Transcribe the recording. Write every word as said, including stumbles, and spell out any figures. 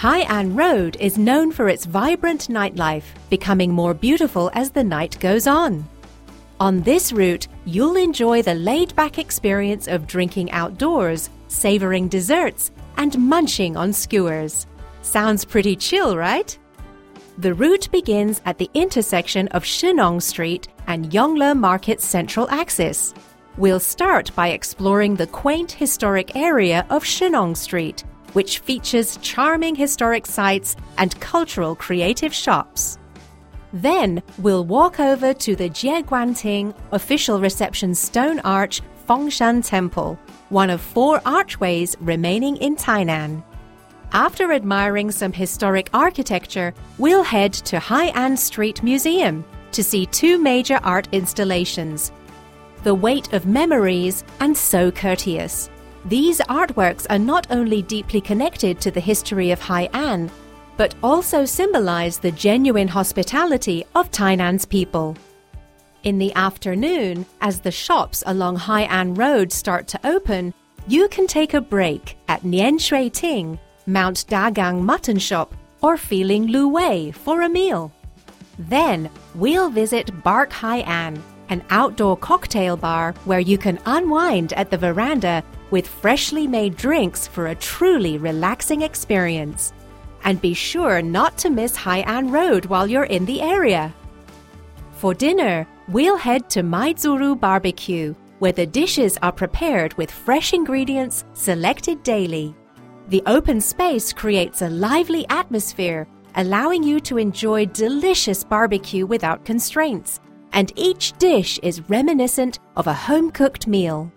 Hai'an Road is known for its vibrant nightlife, becoming more beautiful as the night goes on. On this route, you'll enjoy the laid-back experience of drinking outdoors, savoring desserts, and munching on skewers. Sounds pretty chill, right? The route begins at the intersection of Shinong Street and Yongle Market's central axis. We'll start by exploring the quaint historic area of Shinong Street, which features charming historic sites and cultural creative shops. Then we'll walk over to the Jieguanting Official Reception Stone Arch Fengshan Temple, one of four archways remaining in Tainan. After admiring some historic architecture, we'll head to Hai'an Street Museum to see two major art installations, The Weight of Memories and So Courteous. These artworks are not only deeply connected to the history of Hai'an, but also symbolize the genuine hospitality of Tainan's people. In the afternoon, as the shops along Hai'an Road start to open, you can take a break at Nian Shui Ting, Mount Dagang Mutton Shop, or Feeling Lu Wei for a meal. Then we'll visit Bark Hai'an, an outdoor cocktail bar where you can unwind at the veranda with freshly made drinks for a truly relaxing experience. And be sure not to miss Hai'an Road while you're in the area. For dinner, we'll head to Maizuru Barbecue, where the dishes are prepared with fresh ingredients selected daily. The open space creates a lively atmosphere, allowing you to enjoy delicious barbecue without constraints, and each dish is reminiscent of a home-cooked meal.